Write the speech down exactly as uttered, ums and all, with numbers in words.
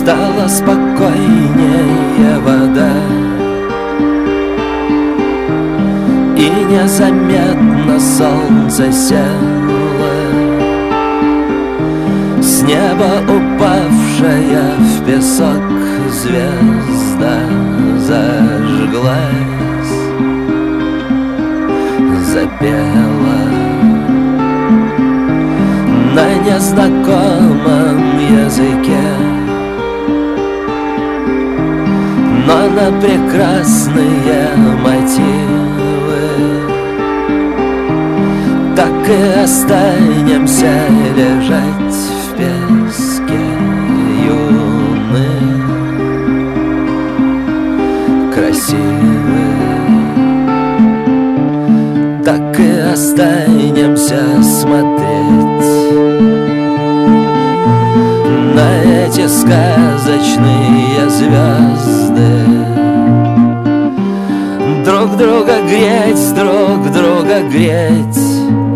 стала спокойнее вода, и незаметно солнце село, с неба упавшая в песок звезда зажглась, запела на незнакомом языке, но на прекрасные мотивы так и останемся лежать в песке юны, красивы. Так и останемся смотреть на эти сказочные звезды, друг друга греть, друг друга греть.